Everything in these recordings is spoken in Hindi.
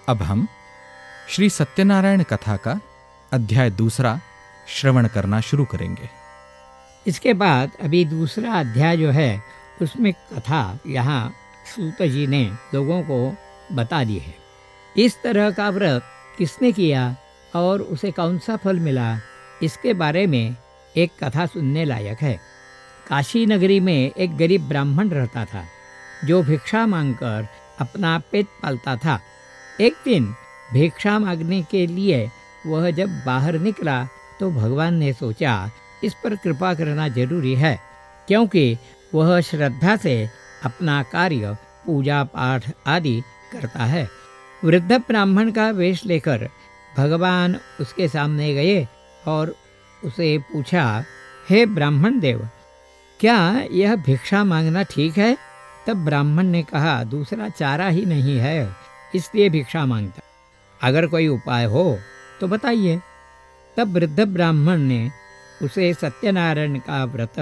अब हम श्री सत्यनारायण कथा का अध्याय दूसरा श्रवण करना शुरू करेंगे। इसके बाद अभी दूसरा अध्याय जो है उसमें कथा यहाँ सूत जी ने लोगों को बता दी है। इस तरह का व्रत किसने किया और उसे कौन सा फल मिला, इसके बारे में एक कथा सुनने लायक है। काशी नगरी में एक गरीब ब्राह्मण रहता था जो भिक्षा मांगकर अपना पेट पालता था। एक दिन भिक्षा मांगने के लिए वह जब बाहर निकला तो भगवान ने सोचा इस पर कृपा करना जरूरी है, क्योंकि वह श्रद्धा से अपना कार्य पूजा पाठ आदि करता है। वृद्ध ब्राह्मण का वेश लेकर भगवान उसके सामने गए और उसे पूछा, हे ब्राह्मण देव, क्या यह भिक्षा मांगना ठीक है? तब ब्राह्मण ने कहा, दूसरा चारा ही नहीं है, इसलिए भिक्षा मांगता। अगर कोई उपाय हो तो बताइए। तब वृद्ध ब्राह्मण ने उसे सत्यनारायण का व्रत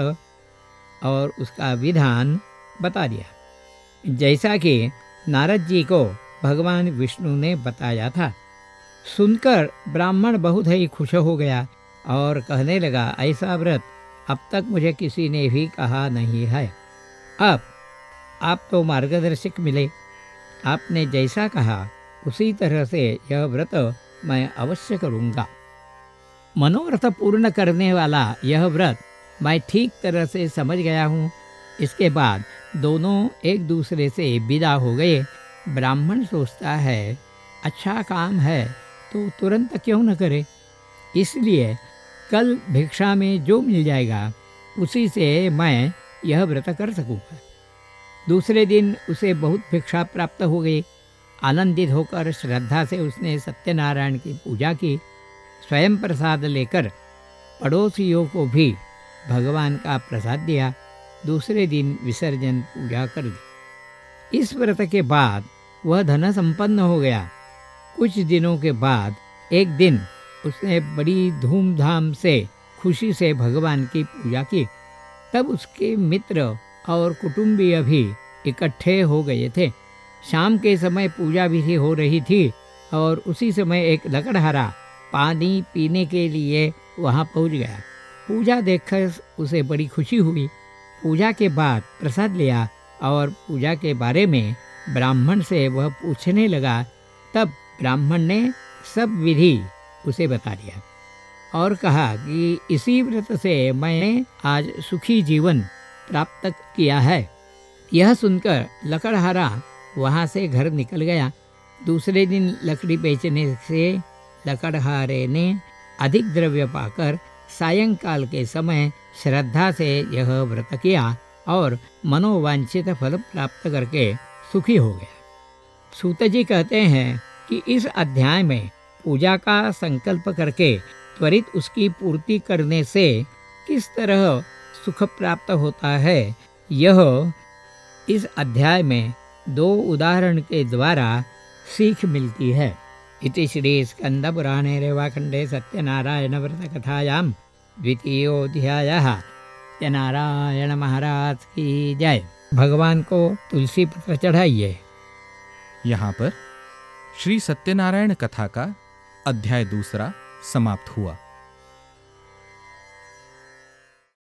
और उसका विधान बता दिया, जैसा कि नारद जी को भगवान विष्णु ने बताया था। सुनकर ब्राह्मण बहुत ही खुश हो गया और कहने लगा, ऐसा व्रत अब तक मुझे किसी ने भी कहा नहीं है। अब आप तो मार्गदर्शक मिले, आपने जैसा कहा उसी तरह से यह व्रत मैं अवश्य करूँगा। मनोरथ पूर्ण करने वाला यह व्रत मैं ठीक तरह से समझ गया हूँ। इसके बाद दोनों एक दूसरे से विदा हो गए। ब्राह्मण सोचता है, अच्छा काम है तो तुरंत क्यों न करे, इसलिए कल भिक्षा में जो मिल जाएगा उसी से मैं यह व्रत कर सकूँगा। दूसरे दिन उसे बहुत भिक्षा प्राप्त हो गई। आनंदित होकर श्रद्धा से उसने सत्यनारायण की पूजा की। स्वयं प्रसाद लेकर पड़ोसियों को भी भगवान का प्रसाद दिया। दूसरे दिन विसर्जन पूजा कर दी। इस व्रत के बाद वह धन संपन्न हो गया। कुछ दिनों के बाद एक दिन उसने बड़ी धूमधाम से खुशी से भगवान की पूजा की। तब उसके मित्र और कुटुंबीय भी इकट्ठे हो गए थे। शाम के समय पूजा विधि हो रही थी और उसी समय एक लकड़हारा पानी पीने के लिए वहां पहुंच गया। पूजा देखकर उसे बड़ी खुशी हुई। पूजा के बाद प्रसाद लिया और पूजा के बारे में ब्राह्मण से वह पूछने लगा। तब ब्राह्मण ने सब विधि उसे बता दिया और कहा कि इसी व्रत से मैंने आज सुखी जीवन प्राप्त किया है। यह सुनकर लकड़हारा वहाँ से घर निकल गया। दूसरे दिन लकड़ी बेचने से लकड़हारे ने अधिक द्रव्य पाकर सायंकाल के समय श्रद्धा से यह व्रत किया और मनोवांछित फल प्राप्त करके सुखी हो गया। सूत जी कहते हैं कि इस अध्याय में पूजा का संकल्प करके त्वरित उसकी पूर्ति करने से किस तरह सुख प्राप्त होता है, यह इस अध्याय में दो उदाहरण के द्वारा सीख मिलती है। इति श्री स्कंद पुराणे रेवाखंडे सत्यनारायण व्रत कथायां द्वितीयोऽध्यायः। सत्यनारायण महाराज की जय। भगवान को तुलसी पत्र चढ़ाइए। यहाँ पर श्री सत्यनारायण कथा का अध्याय दूसरा समाप्त हुआ।